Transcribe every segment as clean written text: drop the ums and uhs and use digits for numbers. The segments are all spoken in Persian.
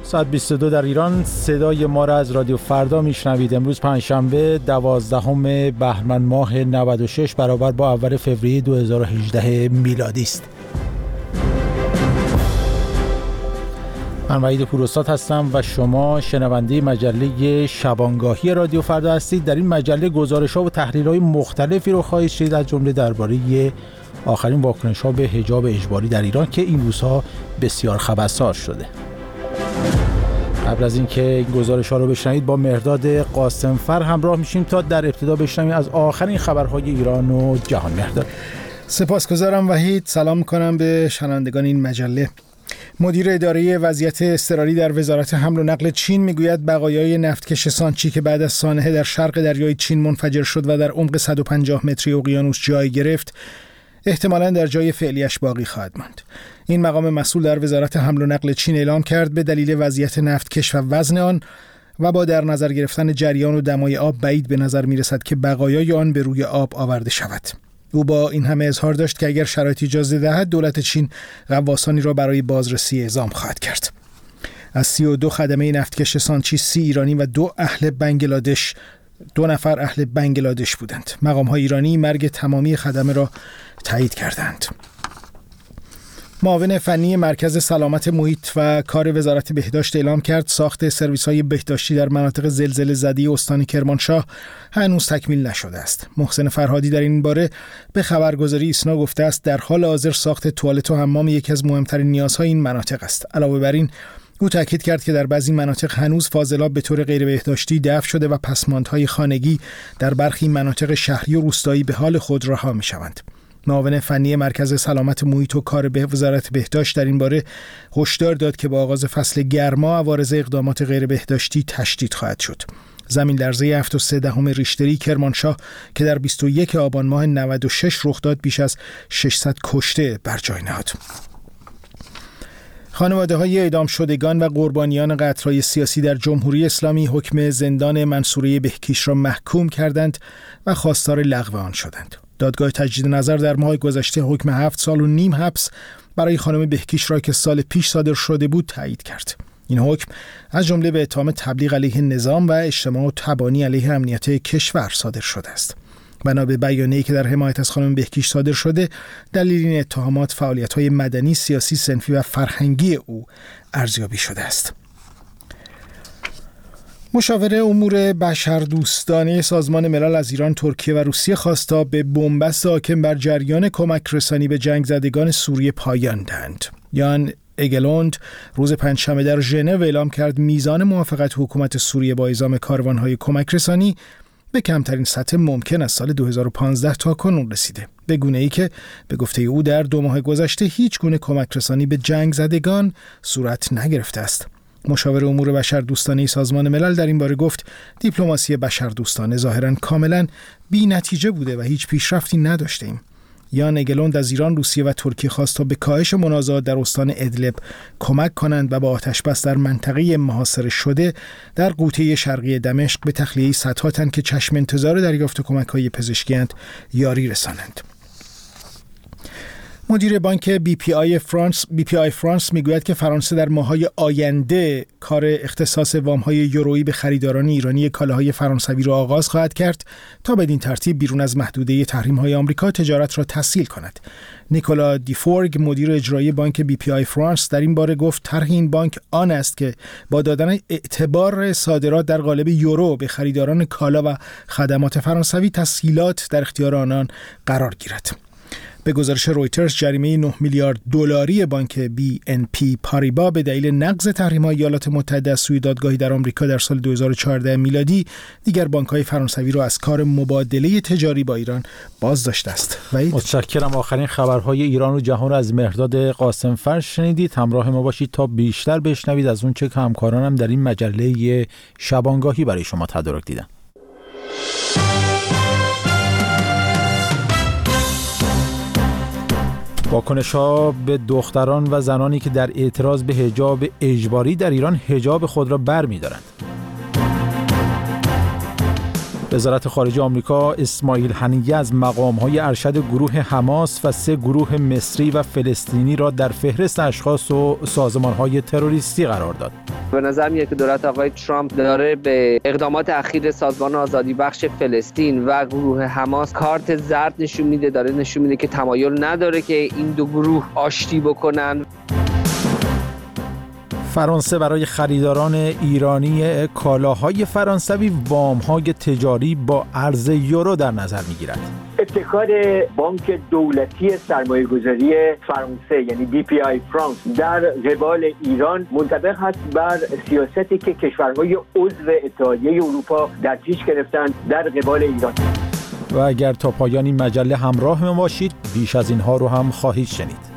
ساعت 22 در ایران. صدای ما را از رادیو فردا میشنوید. امروز پنجشنبه 12 بهمن ماه 96 برابر با اول فوریه 2018 میلادی است. من وحید پوراستاد هستم و شما شنونده مجله شبانگاهی رادیو فردا هستید. در این مجله گزارش‌ها و تحلیل‌های مختلفی رو خواهید شنید، از جمله درباره آخرین واکنش‌ها به حجاب اجباری در ایران که این روزها بسیار خبرساز شده. قبل از اینکه این گزارش‌ها رو بشنوید با مهرداد قاسمفر همراه میشیم تا در ابتدا بشنویم از آخرین خبرهای ایران و جهان. مهرداد. سپاسگزارم وحید. سلام می‌کنم به شنوندگان این مجله. مدیر اداره وضعیت اضطراری در وزارت حمل و نقل چین میگوید بقایای نفتکش سانچی که بعد از سانحه در شرق دریای چین منفجر شد و در عمق 150 متری اقیانوس جای گرفت، احتمالاً در جای فعلیش باقی خواهد ماند. این مقام مسئول در وزارت حمل و نقل چین اعلام کرد به دلیل وضعیت نفتکش و وزن آن و با در نظر گرفتن جریان و دمای آب بعید به نظر میرسد که بقایای آن به روی آب آورده شود. او با این همه اظهار داشت که اگر شرایطی اجازه دهد دولت چین غواصانی را برای بازرسی اعزام خواهد کرد. از 32 خدمه نفتکش سانچی 30 ایرانی و 2 نفر اهل بنگلادش بودند. مقام‌های ایرانی مرگ تمامی خدمه را تایید کردند. معاون فنی مرکز سلامت محیط و کار وزارت بهداشت اعلام کرد ساخت سرویس‌های بهداشتی در مناطق زلزله زده استان کرمانشاه هنوز تکمیل نشده است. محسن فرهادی در این باره به خبرگزاری ایسنا گفته است در حال حاضر ساخت توالت و حمام یکی از مهمترین نیازهای این مناطق است. علاوه بر این او تاکید کرد که در بعضی مناطق هنوز فاضلاب به طور غیر بهداشتی دفع شده و پسماندهای خانگی در برخی مناطق شهری و روستایی به حال خود رها می‌شوند. معاون فنی مرکز سلامت محیط و کار به وزارت بهداشت در این باره هشدار داد که با آغاز فصل گرما عوارض اقدامات غیر بهداشتی تشدید خواهد شد. زمین لرزه 7.3 ریشتری کرمانشاه که در 21 آبان ماه 96 رخ داد بیش از 600 کشته بر جای نهاد. خانواده‌های اعدام شدگان و قربانیان قتل‌های سیاسی در جمهوری اسلامی حکم زندان منصوره بهکیش را محکوم کردند و خواستار لغو آن شدند. دادگاه تجدید نظر در ماه گذشته حکم 7 سال و نیم حبس برای خانم بهکیش را که سال پیش صادر شده بود تایید کرد. این حکم از جمله به اتهام تبلیغ علیه نظام و اجتماع و تبانی علیه امنیت کشور صادر شده است. بنا به بیانیه‌ای که در حمایت از خانم بهکیش صادر شده، دلیل این اتهامات فعالیت‌های مدنی، سیاسی، صنفی و فرهنگی او ارزیابی شده است. مشاور امور بشردوستانه سازمان ملل از ایران، ترکیه و روسیه خواست تا به بنبست حاکم بر جریان کمک رسانی به جنگ زدگان سوریه پایان دهند. یان اگلوند روز پنجشنبه در ژنو اعلام کرد میزان موافقت حکومت سوریه با اعزام کاروان‌های کمک رسانی به کمترین سطح ممکن از سال 2015 تا کنون رسیده، به گونه‌ای که به گفته او در 2 ماه گذشته هیچ گونه کمک رسانی به جنگ زدگان صورت نگرفته است. مشاور امور بشردوستانه سازمان ملل در این باره گفت دیپلماسی بشردوستانه ظاهراً کاملاً بی‌نتیجه بوده و هیچ پیشرفتی نداشته ایم. یان اگلوند از ایران، روسیه و ترکیه خواست تا به کاهش منازعات در استان ادلب کمک کنند و با آتش‌بس در منطقه محاصره شده در قوطه شرقی دمشق به تخلیه صدها تن که چشم انتظار دریافت کمک‌های پزشکی‌اند یاری رسانند. مدیر بانک بی پی آی فرانس میگوید که فرانسه در ماه‌های آینده کار اختصاص وام‌های یورویی به خریداران ایرانی کالاهای فرانسوی را آغاز خواهد کرد تا بدین ترتیب بیرون از محدوده تحریم‌های آمریکا تجارت را تسهیل کند. نیکولا دیفورگ مدیر اجرایی بانک بی پی آی فرانس در این باره گفت طرح این بانک آن است که با دادن اعتبار صادرات در قالب یورو به خریداران کالا و خدمات فرانسوی تسهیلات در اختیار آنان قرار گیرد. به گزارش رویترز جریمه 9 میلیارد دلاری بانک بی ان پی پاریبا به دلیل نقض تحریم‌های ایالات متحده از سوی دادگاهی در آمریکا در سال 2014 میلادی دیگر بانک‌های فرانسوی را از کار مبادله تجاری با ایران بازداشته است. متشکرم. آخرین خبرهای ایران و جهان را از مهرداد قاسمفر شنیدید. همراه ما باشید تا بیشتر بشنوید از اون چه که همکارانم در این مجله شبانگاهی برای شما تدارک دیدن. واکنش‌ها به دختران و زنانی که در اعتراض به حجاب اجباری در ایران حجاب خود را برمی‌دارند. وزارت خارجه آمریکا اسماعیل هنیه از مقام‌های ارشد گروه حماس و 3 گروه مصری و فلسطینی را در فهرست اشخاص و سازمان‌های تروریستی قرار داد. به نظر میاد که دولت آقای ترامپ داره به اقدامات اخیر سازمان آزادی بخش فلسطین و گروه حماس کارت زرد نشون میده، داره نشون میده که تمایل نداره که این دو گروه آشتی بکنن. فرانسه برای خریداران ایرانی کالاهای فرانسوی وام‌های تجاری با ارز یورو در نظر می‌گیرد. ابتکار بانک دولتی سرمایه‌گذاری فرانسه یعنی DPI فرانس در قبال ایران منطبق است بر سیاستی که کشورهای عضو اتحادیه اروپا در پیش گرفتند در قبال ایران. و اگر تا پایان این مجله همراه ما باشید بیش از اینها رو هم خواهید شنید.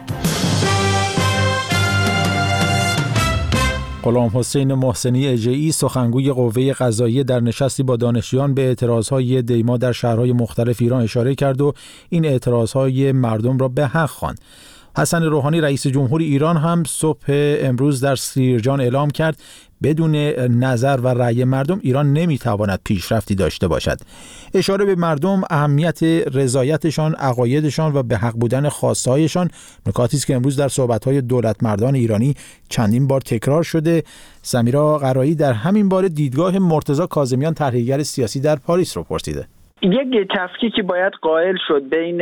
غلامحسین محسنی اژه‌ای سخنگوی قوه قضاییه در نشستی با دانشجویان به اعتراضهای دیما در شهرهای مختلف ایران اشاره کرد و این اعتراضهای مردم را به حق خواند. حسن روحانی رئیس جمهور ایران هم صبح امروز در سیرجان اعلام کرد بدون نظر و رأی مردم ایران نمیتواند پیشرفتی داشته باشد. اشاره به مردم، اهمیت رضایتشان، عقایدشان و به حق بودن خواسته‌هایشان نکاتی است که امروز در صحبت‌های دولتمردان ایرانی چندین بار تکرار شده. سمیرا قرایی در همین باره دیدگاه مرتضی کاظمیان تحلیلگر سیاسی در پاریس رو پرسیده. یک تفکیکی باید قائل شد بین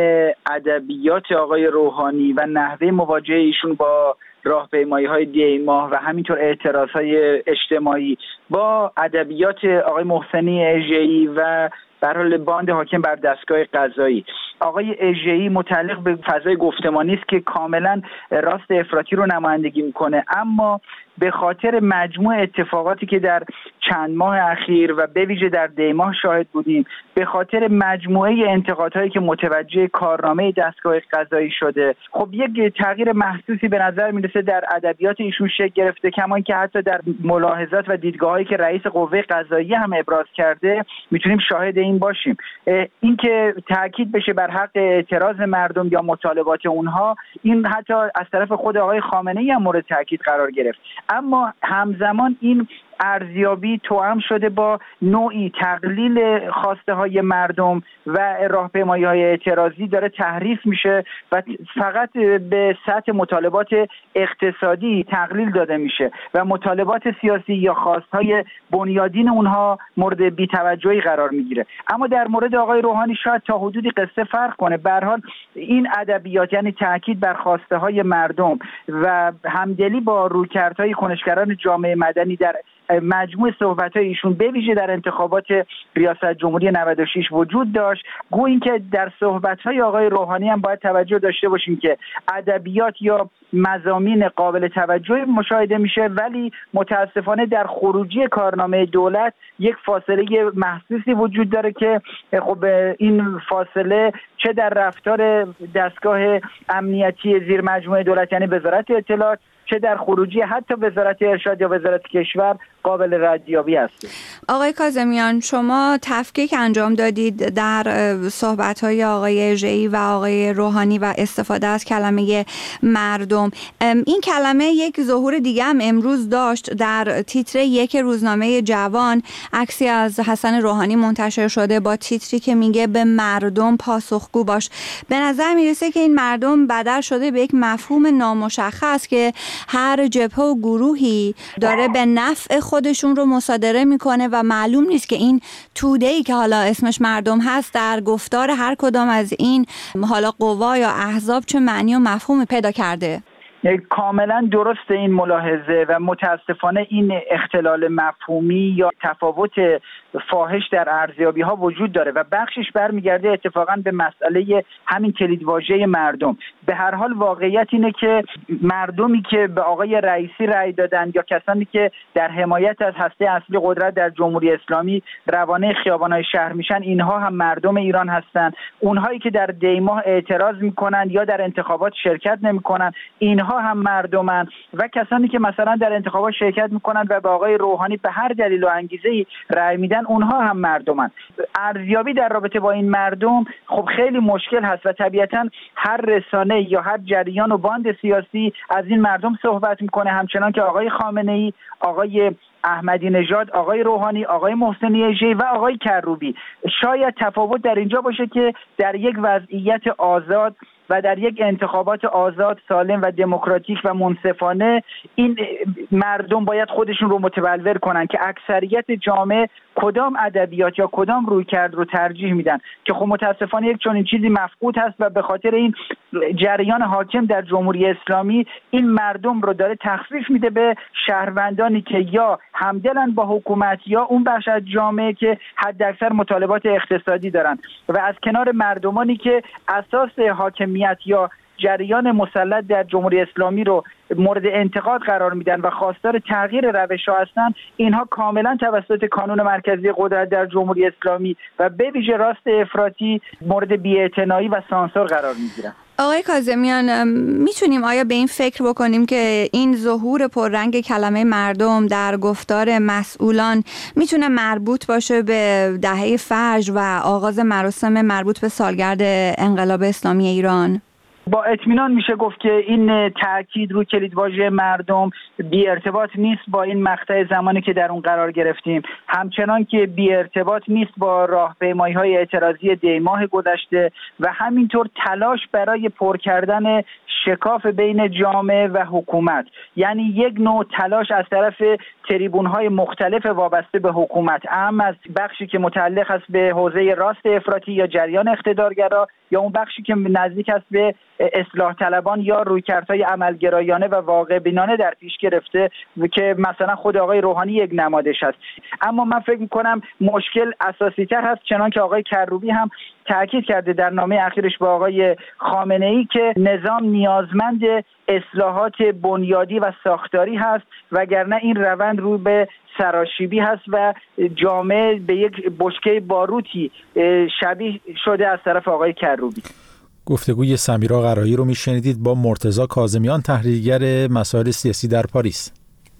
ادبیات آقای روحانی و نحوه مواجهه ایشون با راهپیمایی‌های دیماه و همینطور اعتراض‌های اجتماعی با ادبیات آقای محسنی اژه‌ای و به هر حال باند حاکم بر دستگاه قضایی. آقای اژه‌ای متعلق به فضای گفتمانی است که کاملا راست افراطی رو نمایندگی میکنه، اما به خاطر مجموع اتفاقاتی که در چند ماه اخیر و به ویژه در دیماه شاهد بودیم، به خاطر مجموعه انتقادهایی که متوجه کارنامه دستگاه قضایی شده، خب یک تغییر محسوسی به نظر میرسه در ادبیات ایشون شکل گرفته، کما اینکه حتی در ملاحظات و دیدگاهایی که رئیس قوه قضاییه هم ابراز کرده میتونیم شاهد این باشیم. اینکه تاکید بشه بر حق اعتراض مردم یا مطالبات اونها، این حتی از طرف خود آقای خامنه‌ای هم مورد تاکید قرار گرفت. اما همزمان این ارزیابی توأم شده با نوعی تقلیل خواسته های مردم و راهپیمایی های اعتراضی داره تحریف میشه و فقط به سطح مطالبات اقتصادی تقلیل داده میشه و مطالبات سیاسی یا خواستهای بنیادین اونها مورد بی‌توجهی قرار میگیره. اما در مورد آقای روحانی شاید تا حدودی قصه فرق کنه. به هر حال این ادبیات، یعنی تاکید بر خواسته های مردم و همدلی با رویکردهای کنشگران جامعه مدنی در مجموع صحبت‌های ایشون به ویژه در انتخابات ریاست جمهوری 96 وجود داشت. گویا اینکه در صحبت‌های آقای روحانی هم باید توجه داشته باشیم که ادبیات یا مضامین قابل توجهی مشاهده میشه، ولی متاسفانه در خروجی کارنامه دولت یک فاصله محسوسی وجود داره که خب این فاصله چه در رفتار دستگاه امنیتی زیر مجموعه دولت یعنی وزارت اطلاعات، چه در خروجی حتی وزارت ارشاد یا وزارت کشور قابل ردیابی است. آقای کاظمیان، شما تفکیک انجام دادید در صحبت‌های آقای اژه‌ای و آقای روحانی و استفاده از کلمه مردم. این کلمه یک ظهور دیگه هم امروز داشت. در تیتر یک روزنامه جوان عکسی از حسن روحانی منتشر شده با تیتری که میگه به مردم پاسخگو باش. به نظر میرسه که این مردم بدل شده به یک مفهوم نامشخص که هر جبهه و گروهی داره به نفع خودشون رو مصادره میکنه و معلوم نیست که این توده‌ای که حالا اسمش مردم هست در گفتار هر کدام از این حالا قوا یا احزاب چه معنی و مفهومی پیدا کرده. کاملا درست این ملاحظه و متاسفانه این اختلال مفهومی یا تفاوت فاحش در ارزیابی ها وجود داره و بخشش برمیگرده اتفاقا به مسئله همین کلیدواژه مردم. به هر حال واقعیت اینه که مردمی که به آقای رئیسی رأی دادن یا کسانی که در حمایت از هسته اصلی قدرت در جمهوری اسلامی روانه خیابان‌های شهر میشن، اینها هم مردم ایران هستند. اونهایی که در دیماه اعتراض میکنن یا در انتخابات شرکت نمیکنن، اینها هم مردمن و کسانی که مثلا در انتخابات شرکت میکنن و به آقای روحانی به هر دلیل و انگیزه‌ای رأی میدن، اونها هم مردمن. ارزیابی در رابطه با این مردم خب خیلی مشکل هست و طبیعتا هر رسانه جامعه یا هر جریان و باند سیاسی از این مردم صحبت میکنه، همچنان که آقای خامنه‌ای، آقای احمدی نژاد، آقای روحانی، آقای محسنی اژه‌ای و آقای کروبی. شاید تفاوت در اینجا باشه که در یک وضعیت آزاد و در یک انتخابات آزاد، سالم و دموکراتیک و منصفانه این مردم باید خودشون رو متبلور کنن که اکثریت جامعه کدام ادبیات یا کدام رویکرد رو ترجیح میدن، که خب متاسفانه یک چنین چیزی مفقود هست و به خاطر این جریان حاکم در جمهوری اسلامی این مردم رو داره تخفیف میده به شهروندانی که یا همدلن با حکومت یا اون بخش از جامعه که حداکثر مطالبات اقتصادی دارن و از کنار مردمانی که اساس حاکمیت یا جریان مسلط در جمهوری اسلامی رو مورد انتقاد قرار میدن و خواستار تغییر روش‌ها هستن. اینها کاملا توسط کانون مرکزی قدرت در جمهوری اسلامی و به ویژه راست افراطی مورد بی‌اعتنایی و سانسور قرار میگیرن. آقای کاظمیان، میتونیم آیا به این فکر بکنیم که این ظهور پررنگ کلمه مردم در گفتار مسئولان میتونه مربوط باشه به دهه فجر و آغاز مراسم مربوط به سالگرد انقلاب اسلامی ایران؟ با اطمینان میشه گفت که این تاکید رو کلیدواژه مردم بی ارتباط نیست با این مقطع زمانی که در اون قرار گرفتیم، همچنان که بی ارتباط نیست با راهپیمایی‌های اعتراضی دیماه گذشته و همینطور تلاش برای پر کردن شکاف بین جامعه و حکومت، یعنی یک نوع تلاش از طرف تریبون‌های مختلف وابسته به حکومت، اما از بخشی که متعلق است به حوزه راست افراطی یا جریان اقتدارگرا یا اون بخشی که نزدیک است به اصلاح طلبان یا رویکردهای عملگرایانه و واقع بینانه در پیش گرفته که مثلا خود آقای روحانی یک نمادش است. اما من فکر می‌کنم مشکل اساسی‌تر هست، چنان که آقای کروبی هم تاکید کرده در نامه اخیرش با آقای خامنه‌ای که نظام نیازمند اصلاحات بنیادی و ساختاری هست، وگرنه این روند رو به سراشیبی هست و جامعه به یک بشکه باروتی شبیه شده از طرف آقای کروبی. گفتگوی سمیرا قرایی رو میشنیدید با مرتضی کاظمیان، تحلیلگر مسائل سیاسی در پاریس.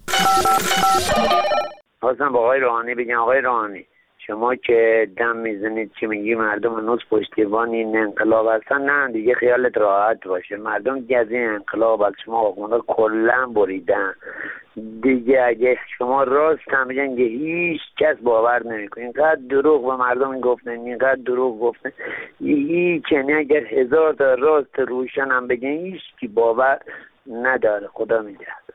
خواستم با آقای روحانی بگم آقای روحانی، شما که دم میزنید که میگی مردم هنوز پشتیبان این انقلاب هستن، نه دیگه خیالت راحت باشه، مردم دیگه از این انقلاب از شما آخونده کلن بریدن دیگه. اگه شما راست هم بگن که هیچ کس باور نمیکنه، اینقدر دروغ به مردم گفتن، اینقدر دروغ گفتن، هیچ، یعنی اگر 1000 تا راست روشن هم بگن هیچ کی باور نداره. خدا نگهدار.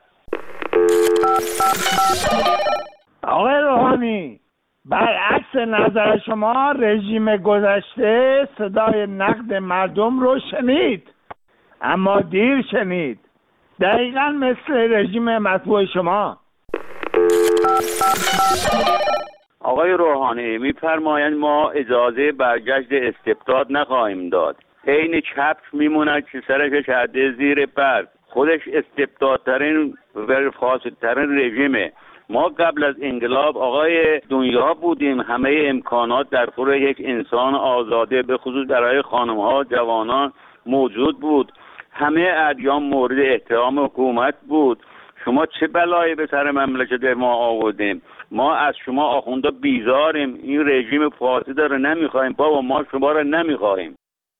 آقای روحانی، برعکس نظر شما رژیم گذشته صدای نقد مردم رو شنید، اما دیر شنید، دقیقا مثل رژیم مطبوع شما. آقای روحانی میفرمایند ما اجازه برگشت استبداد نخواهیم داد، عین کفش میموند که سرش شده زیر برگ، خودش استبدادترین و فاسدترین رژیمه. ما قبل از انقلاب آقای دنیا بودیم، همه امکانات در خور یک انسان آزاده به خصوص برای خانم‌ها جوانان موجود بود، همه ادیان مورد احترام حکومت بود. شما چه بلایی به سر مملکت ما آوردیم؟ ما از شما آخونده بیزاریم، این رژیم فاسد رو نمیخوایم، بابا ما شما رو نمیخوایم.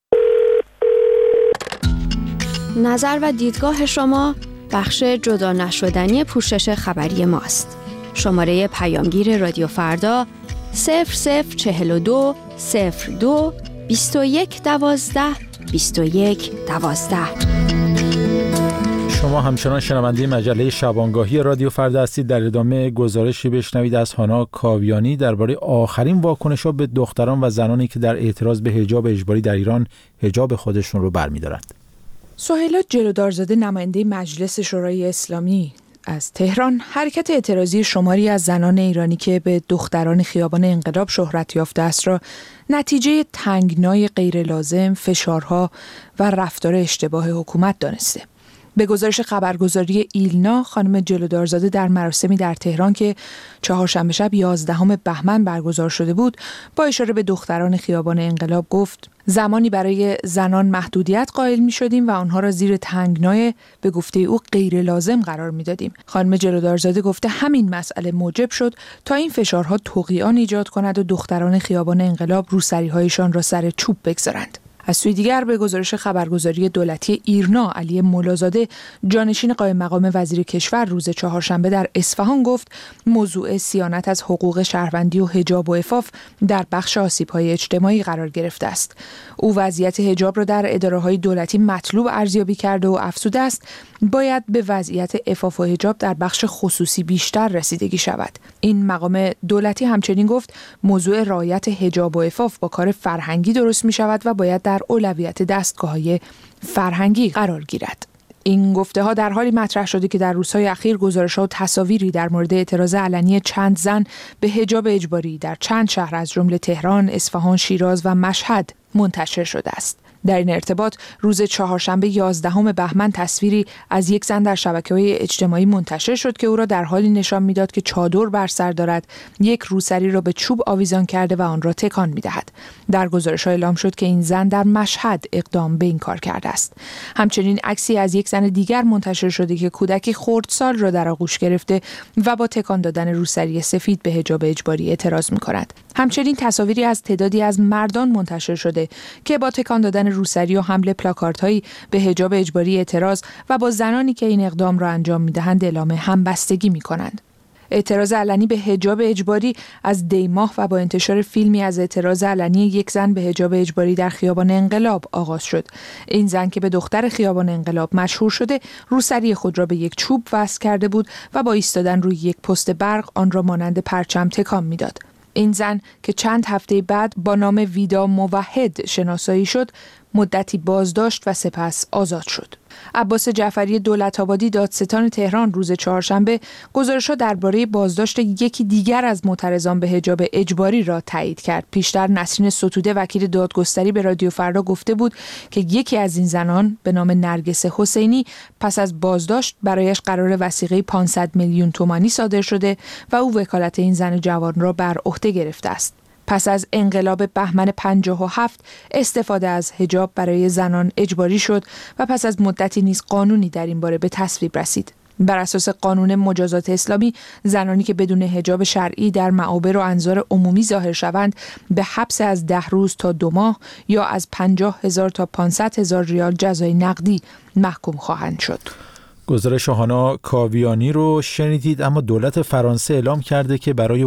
نظر و دیدگاه شما بخش جدا نشدنی پوشش خبری ماست. شماره پیامگیر رادیو فردا 0042 02 21 12 21 12. شما همچنان شنونده مجله شبانگاهی رادیو فردا هستید. در ادامه گزارشی بشنوید از هانا کاویانی درباره آخرین واکنش‌ها به دختران و زنانی که در اعتراض به حجاب اجباری در ایران حجاب خودشون رو برمی‌دارند. سهیلا جلودارزاده، نماینده مجلس شورای اسلامی از تهران، حرکت اعتراضی شماری از زنان ایرانی که به دختران خیابان انقلاب شهرت یافته است را نتیجه تنگنای غیر لازم، فشارها و رفتار اشتباه حکومت دانسته. به گزارش خبرگزاری ایلنا، خانم جلودارزاده در مراسمی در تهران که چهارشنبه شب 11 بهمن برگزار شده بود، با اشاره به دختران خیابان انقلاب گفت: زمانی برای زنان محدودیت قائل می شدیم و آنها را زیر تنگنای به گفته او غیر لازم قرار می دادیم. خانم جلودارزاده گفته همین مسئله موجب شد تا این فشارها طغیان ایجاد کند و دختران خیابان انقلاب روسری‌هایشان را سر چوب بگذارند. از سوی دیگر به گزارش خبرگزاری دولتی ایرنا، علی مولازاده جانشین قائم مقام وزیر کشور روز چهارشنبه در اصفهان گفت موضوع صیانت از حقوق شهروندی و حجاب و عفاف در بخش آسیب‌های اجتماعی قرار گرفته است. او وضعیت حجاب را در اداره‌های دولتی مطلوب ارزیابی کرده و افزوده است باید به وضعیت عفاف و حجاب در بخش خصوصی بیشتر رسیدگی شود. این مقام دولتی همچنین گفت موضوع رعایت حجاب و عفاف با کار فرهنگی درست می شود و باید در اولویت دستگاه‌های فرهنگی قرار گیرد. این گفته‌ها در حالی مطرح شده که در روزهای اخیر گزارش‌ها و تصاویری در مورد اعتراض علنی چند زن به حجاب اجباری در چند شهر از جمله تهران، اصفهان، شیراز و مشهد منتشر شده است. در این ارتباط روز چهارشنبه 11 بهمن تصویری از یک زن در شبکه‌های اجتماعی منتشر شد که او را در حالی نشان می‌داد که چادر بر سر دارد، یک روسری را به چوب آویزان کرده و آن را تکان می‌دهد. در گزارش‌ها اعلام شد که این زن در مشهد اقدام به این کار کرده است. همچنین عکسی از یک زن دیگر منتشر شده که کودکی خردسال را در آغوش گرفته و با تکان دادن روسری سفید به حجاب اجباری اعتراض می‌کند. همچنین تصاویری از تعدادی از مردان منتشر شده که با تکان دادن روسری و حمل پلاکاردهایی به حجاب اجباری اعتراض و با زنانی که این اقدام را انجام می‌دهند اعلام همبستگی می‌کنند. اعتراض علنی به حجاب اجباری از دیماه و با انتشار فیلمی از اعتراض علنی یک زن به حجاب اجباری در خیابان انقلاب آغاز شد. این زن که به دختر خیابان انقلاب مشهور شده، روسری خود را به یک چوب وصل کرده بود و با ایستادن روی یک پست برق آن را مانند پرچم تکان می‌داد. این زن که چند هفته بعد با نام ویدا موحد شناسایی شد، مدتی بازداشت و سپس آزاد شد. عباس جعفری دولت‌آبادی دادستان تهران روز چهارشنبه گزارش‌ها درباره بازداشت یکی دیگر از معترضان به حجاب اجباری را تایید کرد. پیشتر نسرین ستوده وکیل دادگستری به رادیو فردا گفته بود که یکی از این زنان به نام نرگس حسینی پس از بازداشت برایش قرار وثیقه 500 میلیون تومانی صادر شده و او وکالت این زن جوان را بر عهده گرفته است. پس از انقلاب بهمن 57 استفاده از حجاب برای زنان اجباری شد و پس از مدتی نیز قانونی در این باره به تصویب رسید. بر اساس قانون مجازات اسلامی زنانی که بدون حجاب شرعی در معابر و انظار عمومی ظاهر شوند به حبس از 10 روز تا 2 ماه یا از 50,000 تا 500,000 ریال جزای نقدی محکوم خواهند شد. گزارش هانا کاویانی رو شنیدید. اما دولت فرانسه اعلام کرده که برای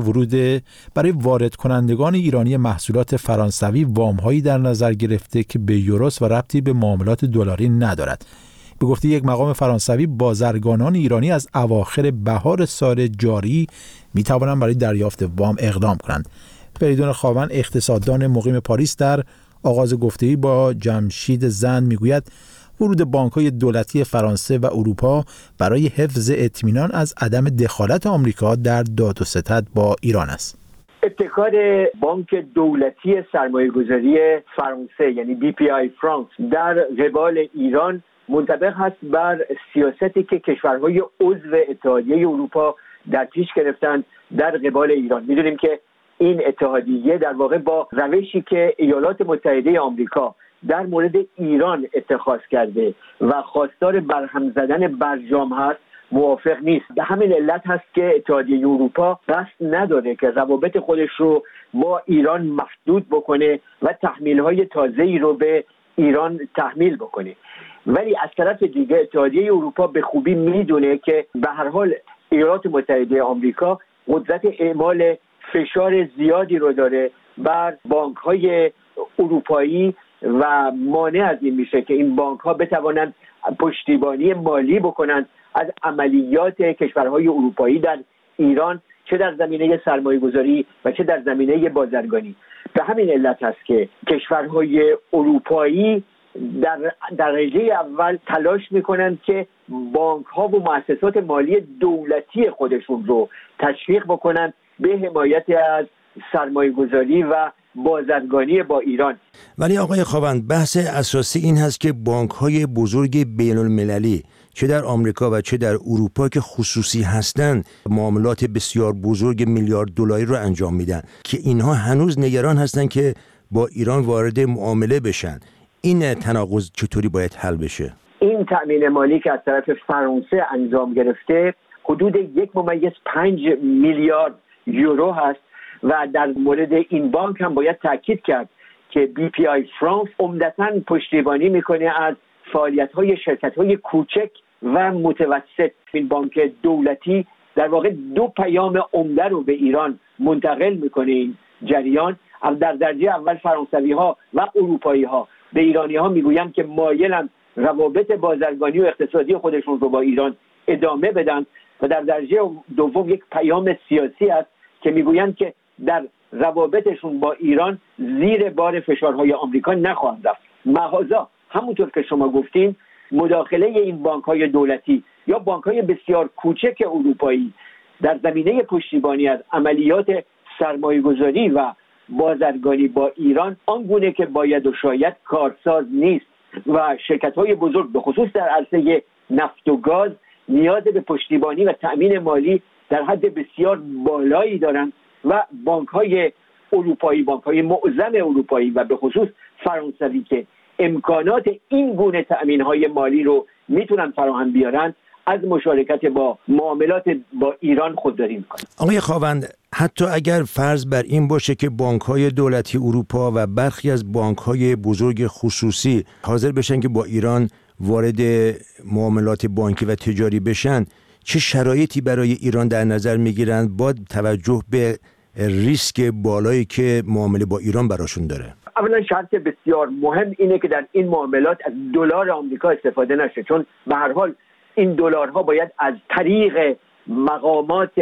وارد کنندگان ایرانی محصولات فرانسوی وام‌هایی در نظر گرفته که به یوروست و ربطی به معاملات دلاری ندارد. به گفته یک مقام فرانسوی، بازرگانان ایرانی از اواخر بهار سال جاری می توانند برای دریافت وام اقدام کنند. فریدون خاون، اقتصاددان مقیم پاریس، در آغاز گفتگویی با جمشید زند میگوید ورود بانک‌های دولتی فرانسه و اروپا برای حفظ اطمینان از عدم دخالت آمریکا در داد و ستد با ایران است. ابتکار بانک دولتی سرمایه‌گذاری فرانسه یعنی DPI فرانس در قبال ایران منطبق هست بر سیاستی که کشورهای عضو اتحادیه اروپا در پیش گرفتند در قبال ایران. می‌دونیم که این اتحادیه در واقع با روشی که ایالات متحده آمریکا در مورد ایران اتخاذ کرده و خواستار برهم زدن برجام هست موافق نیست. به همین علت هست که اتحادیه اروپا قصد نداره که روابط خودش رو با ایران محدود بکنه و تحمیل‌های تازه‌ای رو به ایران تحمیل بکنه. ولی از طرف دیگه اتحادیه اروپا به خوبی میدونه که به هر حال ایالات متحده آمریکا قدرت اعمال فشار زیادی رو داره بر بانک‌های اروپایی و مانع از این میشه که این بانک‌ها بتوانند پشتیبانی مالی بکنند از عملیات کشورهای اروپایی در ایران، چه در زمینه سرمایه‌گذاری و چه در زمینه بازرگانی. به همین علت است که کشورهای اروپایی در درجه اول تلاش میکنند که بانک‌ها و مؤسسات مالی دولتی خودشون رو تشویق بکنند به حمایت از سرمایه‌گذاری و بازرگانی با ایران. ولی آقای خاوند، بحث اساسی این هست که بانک‌های بزرگ بین‌المللی چه در آمریکا و چه در اروپا که خصوصی هستند معاملات بسیار بزرگ میلیارد دلاری رو انجام میدن که اینها هنوز نگران هستن که با ایران وارد معامله بشن. این تناقض چطوری باید حل بشه؟ این تأمین مالی که از طرف فرانسه انجام گرفته حدود 1.5 میلیارد یورو هست و در مورد این بانک هم باید تاکید کرد که BPI فرانس عمدتاً پشتیبانی میکنه از فعالیت‌های شرکت‌های کوچک و متوسط. این بانک دولتی در واقع دو پیام عمده رو به ایران منتقل میکنه. این جریان در درجه اول فرانسوی‌ها و اروپایی‌ها به ایرانی‌ها میگویند که مایلن روابط بازرگانی و اقتصادی خودشون رو با ایران ادامه بدن و در درجه دوم یک پیام سیاسی است که میگویند که در روابطشون با ایران زیر بار فشارهای آمریکا نخواهند رفت. محاذا همونطور که شما گفتین مداخله این بانک‌های دولتی یا بانک‌های بسیار کوچک اروپایی در زمینه پشتیبانی از عملیات سرمایه‌گذاری و بازرگانی با ایران آنگونه که باید و شاید کارساز نیست و شرکت‌های بزرگ به خصوص در عرصه نفت و گاز نیاز به پشتیبانی و تأمین مالی در حد بسیار بالایی دارند و بانک‌های اروپایی، بانک‌های معظم اروپایی و به خصوص فرانسوی که امکانات این گونه تأمین‌های مالی رو میتونن فراهم بیارن از مشارکت با معاملات با ایران خودداری میکنن. آقای خاوند، حتی اگر فرض بر این باشه که بانک‌های دولتی اروپا و برخی از بانک‌های بزرگ خصوصی حاضر بشن که با ایران وارد معاملات بانکی و تجاری بشن، چه شرایطی برای ایران در نظر میگیرند با توجه به ریسک بالایی که معامله با ایران براشون داره؟ اولا شرط بسیار مهم اینه که در این معاملات از دلار آمریکا استفاده نشه، چون به هر حال این دلارها باید از طریق مقامات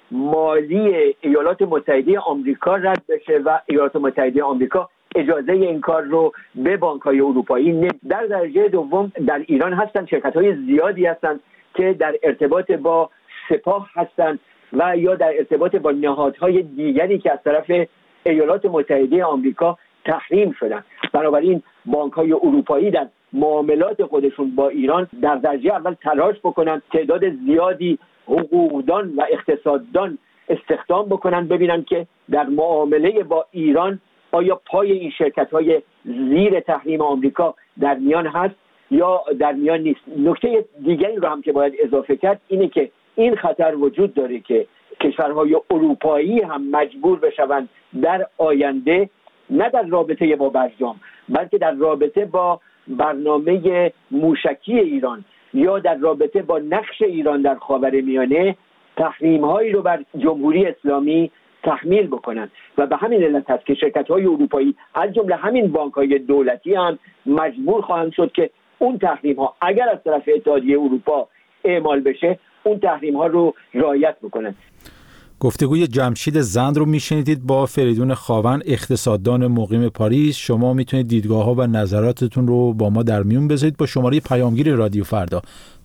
مالی ایالات متحده آمریکا رد بشه و ایالات متحده آمریکا اجازه این کار رو به بانک‌های اروپایی نمیده. در درجه دوم در ایران هستن شرکت‌های زیادی هستن که در ارتباط با سپاه هستن و یا در ارتباط با نهادهای دیگری که از طرف ایالات متحده آمریکا تحریم شدن. بنابراین بانک‌های اروپایی در معاملات خودشون با ایران در درجه اول تلاش بکنن تعداد زیادی حقوقدان و اقتصاددان استخدام بکنن، ببینن که در معامله با ایران آیا پای این شرکت‌های زیر تحریم آمریکا در میان هست یا در میان نیست. نکته دیگری رو هم که باید اضافه کرد اینه که این خطر وجود داره که کشورهای اروپایی هم مجبور بشوند در آینده نه در رابطه با برجام بلکه در رابطه با برنامه موشکی ایران یا در رابطه با نقش ایران در خاورمیانه تحریم‌هایی رو بر جمهوری اسلامی تحمیل بکنن و به همین علت هست که شرکت‌های اروپایی از جمله همین بانک‌های دولتی هم مجبور خواهند شد که اون تحریم‌ها اگر از طرف اتحادیه اروپا اعمال بشه اون تحریم‌ها رو رعایت بکنن. گفتگوی جمشید زند رو میشنیدید با فریدون خاوند، اقتصاددان مقیم پاریس. شما میتونید دیدگاه‌ها و نظراتتون رو با ما در میون بذارید با شماره پیامگیر رادیو فردا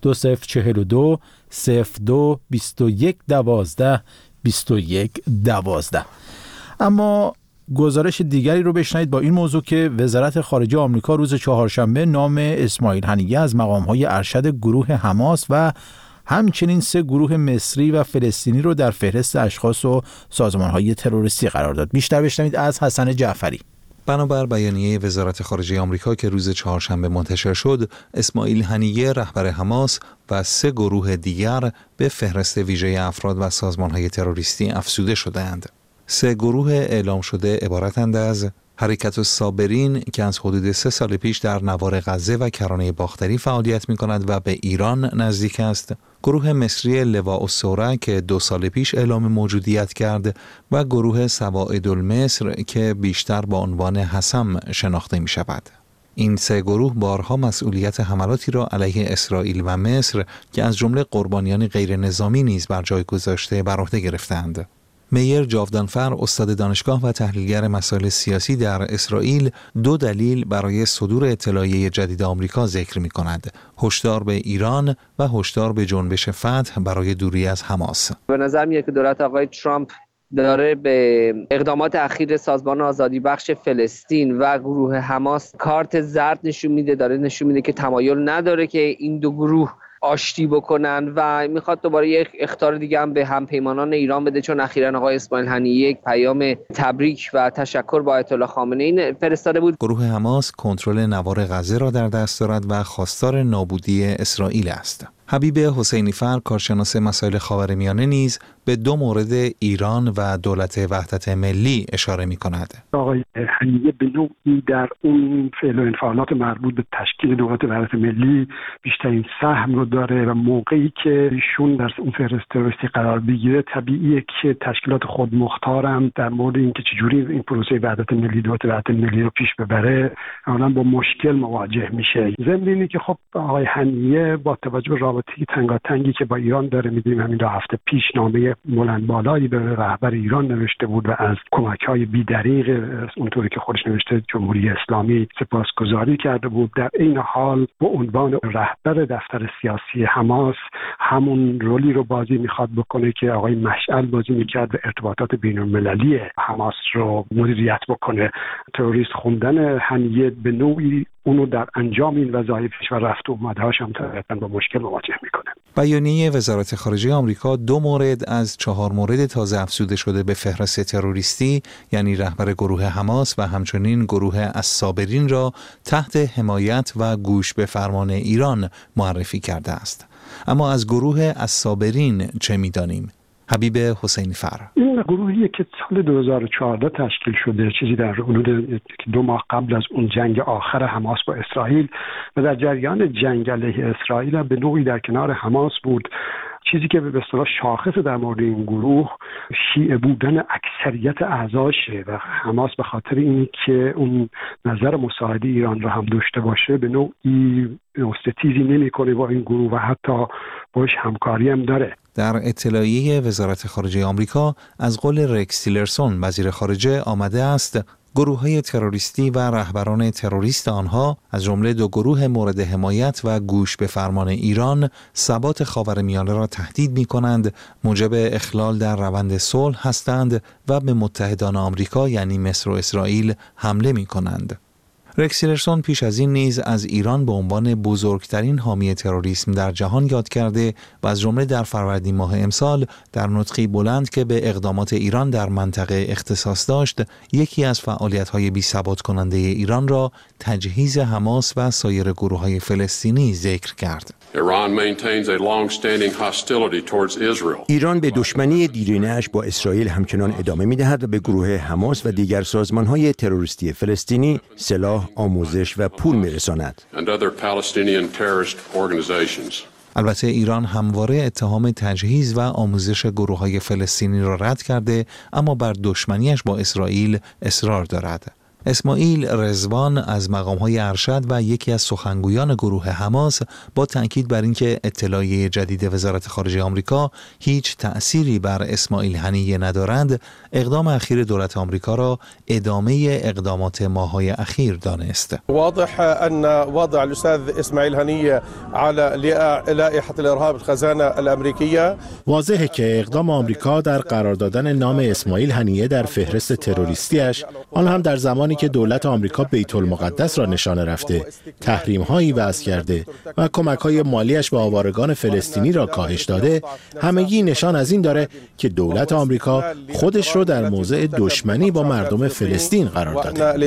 2042 02 21 12 21 12. اما گزارش دیگری رو بشنوید با این موضوع که وزارت خارجه آمریکا روز چهارشنبه نام اسماعیل هنیه از مقام‌های ارشد گروه حماس و همچنین 3 گروه مصری و فلسطینی رو در فهرست اشخاص و سازمان‌های تروریستی قرار داد. بیشتر بشنوید از حسن جعفری. بنابر بیانیه وزارت خارجه آمریکا که روز چهارشنبه منتشر شد، اسماعیل هنیه رهبر حماس و 3 گروه دیگر به فهرست ویژه افراد و سازمان‌های تروریستی افزوده شده‌اند. 3 گروه اعلام شده عبارتند از حرکت الصابرین که از حدود 3 سال پیش در نوار غزه و کرانه باختری فعالیت می‌کند و به ایران نزدیک است، گروه مصری لواء الثوره که 2 سال پیش اعلام موجودیت کرد و گروه سواعد المصر که بیشتر با عنوان حسم شناخته می‌شود. این 3 گروه بارها مسئولیت حملاتی را علیه اسرائیل و مصر که از جمله قربانیان غیر نظامی نیز بر جای گذاشته بر عهده گرفتند. میر جاودانفر، استاد دانشگاه و تحلیلگر مسائل سیاسی در اسرائیل، 2 دلیل برای صدور اطلاعیه جدید آمریکا ذکر می‌کند: هشدار به ایران و هشدار به جنبش فتح برای دوری از حماس. به نظر میاد که دولت آقای ترامپ داره به اقدامات اخیر سازمان آزادی بخش فلسطین و گروه حماس کارت زرد نشون میده، داره نشون میده که تمایل نداره که این 2 گروه آشتی بکنن و میخواد دوباره یک اخطار دیگه هم به همپیمانان ایران بده، چون اخیراً آقای اسماعیل هنیه یک پیام تبریک و تشکر با آیت الله خامنه‌ای فرستاده بود. گروه حماس کنترل نوار غزه را در دست دارد و خواستار نابودی اسرائیل است. حبیب حسینی فر، کارشناس مسائل خاورمیانه، نیز به دو مورد ایران و دولت وحدت ملی اشاره می‌کند. آقای هنیه به نوعی در اون فعل و انفعالات مربوط به تشکیل دولت وحدت ملی بیشترین سهم رو داره و موقعی که ایشون در اون فهرست تروریستی قرار بگیره طبیعیه که تشکیلات خودمختارم در مورد اینکه چجوری این پروسه وحدت ملی، دولت وحدت ملی رو پیش ببره، اولا با مشکل مواجه میشه. ضمن اینه که خب آقای هنیه با توجه به رابطه تنگاتنگی که با ایران داره، می‌دونیم همین 2 هفته پیش نامه بلند بالایی به رهبر ایران نوشته بود و از کمک‌های بی‌دریغ اونطوری که خودش نوشته جمهوری اسلامی سپاسگزاری کرده بود. در این حال به عنوان رهبر دفتر سیاسی حماس همون رولی رو بازی میخواد بکنه که آقای مشعل بازی میکرد و ارتباطات بین‌المللی حماس رو مدیریت بکنه. تروریست خوندن هنیه به نوعی اونو در انجام این وظایفش و رفت و اومدهاش هم طبعاً با مشکل مواجه میکنه. بیانیه وزارت خارجه آمریکا 2 مورد از 4 مورد تازه افزوده شده به فهرست تروریستی، یعنی رهبر گروه حماس و همچنین گروه الصابرین را تحت حمایت و گوش به فرمان ایران معرفی کرده است. اما از گروه الصابرین چه می‌دانیم؟ حبیب حسینی فر: این گروهیه که سال 2014 تشکیل شده، چیزی در حدود 2 ماه قبل از اون جنگ آخر حماس با اسرائیل، و در جریان جنگ علیه اسرائیل به نوعی در کنار حماس بود. چیزی که به اصطلاح شاخص در مورد این گروه شیعه بودن اکثریت اعضاشه و حماس به خاطر این که اون نظر مساعد ایران را هم داشته باشه به نوعی ستیزی نمی‌کنه با این گروه و حتی باش همکاری هم داره. در اطلاعیه وزارت خارجه آمریکا از قول رکس تیلرسون وزیر خارجه آمده است گروه‌های تروریستی و رهبران تروریست آنها از جمله 2 گروه مورد حمایت و گوش به فرمان ایران ثبات خاورمیانه را تهدید می‌کنند، موجب اخلال در روند صلح هستند و به متحدان آمریکا یعنی مصر و اسرائیل حمله می‌کنند. رکس تیلرسون پیش از این نیز از ایران به عنوان بزرگترین حامی تروریسم در جهان یاد کرده و از جمله در فروردین ماه امسال در نطقی بلند که به اقدامات ایران در منطقه اختصاص داشت، یکی از فعالیت‌های بی‌ثبات کننده ایران را تجهیز حماس و سایر گروه‌های فلسطینی ذکر کرد. ایران به دشمنی دیرینه‌اش با اسرائیل همچنان ادامه می‌دهد و به گروه حماس و دیگر سازمان‌های تروریستی فلسطینی سلاح، آموزش و پول می‌رساند. البته ایران همواره اتهام تجهیز و آموزش گروه‌های فلسطینی را رد کرده، اما بر دشمنیش با اسرائیل اصرار دارد. اسماعیل رضوان از مقام‌های ارشد و یکی از سخنگویان گروه حماس با تأکید بر اینکه اطلاعیه جدید وزارت خارجه آمریکا هیچ تأثیری بر اسماعیل هنیه ندارند، اقدام اخیر دولت آمریکا را ادامه اقدامات ماه‌های اخیر دانست. واضح ان وضع الاستاذ اسماعیل هنیه على لائحه الارهاب الخزانه الامریکیه، واضحه که اقدام آمریکا در قرار دادن نام اسماعیل هنیه در فهرست تروریستیش، آن هم در زمانی که دولت آمریکا بیت المقدس را نشانه رفته، تحریم‌هایی وضع کرده و کمک‌های مالیش به آوارگان فلسطینی را کاهش داده، همگی نشان از این داره که دولت آمریکا خودش رو در موضع دشمنی با مردم فلسطین قرار داده.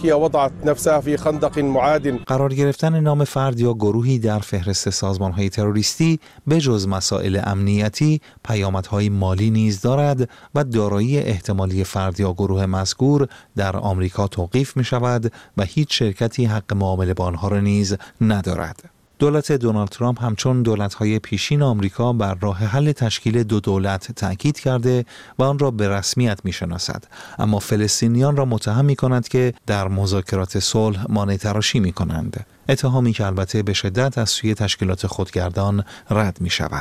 قرار گرفتن نام فرد یا گروهی در فهرست سازمان‌های تروریستی به جز مسائل امنیتی، پیامدهای مالی نیز دارد و دارایی احتمالی فرد یا گروه مذکور در آمریکا توقیف می شود و هیچ شرکتی حق معامله با آنها را نیز ندارد. دولت دونالد ترامپ همچون دولت‌های پیشین آمریکا بر راه حل تشکیل 2 دولت تأکید کرده و آن را به رسمیت می‌شناسد، اما فلسطینیان را متهم می‌کند که در مذاکرات صلح مانع تراشی می‌کنند، اتهامی که البته به شدت از سوی تشکیلات خودگردان رد می‌شود.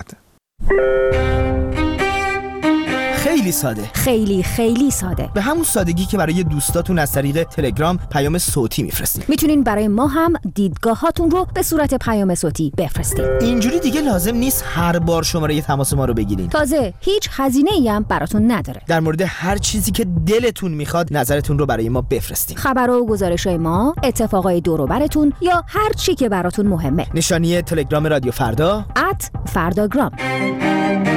خیلی ساده، خیلی ساده، به همون سادگی که برای دوستاتون از طریق تلگرام پیام صوتی میفرستین. میتونین برای ما هم دیدگاهاتون رو به صورت پیام صوتی بفرستین. اینجوری دیگه لازم نیست هر بار شماره تماس ما رو بگیرین. تازه هیچ هزینه‌ای هم براتون نداره. در مورد هر چیزی که دلتون میخواد نظرتون رو برای ما بفرستین. خبر و گزارش‌های ما، اتفاقای دور و براتون یا هر چی که براتون مهمه. نشانی تلگرام رادیو فردا @فرداگرام.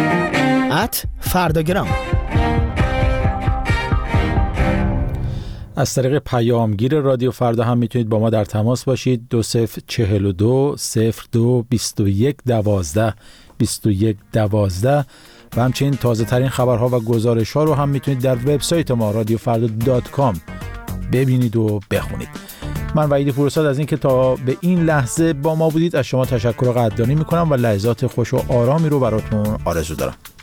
@فرداگرام. از طریق پیامگیر رادیو فردا هم میتونید با ما در تماس باشید. 2042 02 21 12 21 12 و همچنین تازه ترین خبرها و گزارش ها رو هم میتونید در وبسایت ما radiofarda.com ببینید و بخونید. من وحید فروساد از این که تا به این لحظه با ما بودید از شما تشکر و قدردانی میکنم و لحظات خوش و آرامی رو براتون آرزو دارم.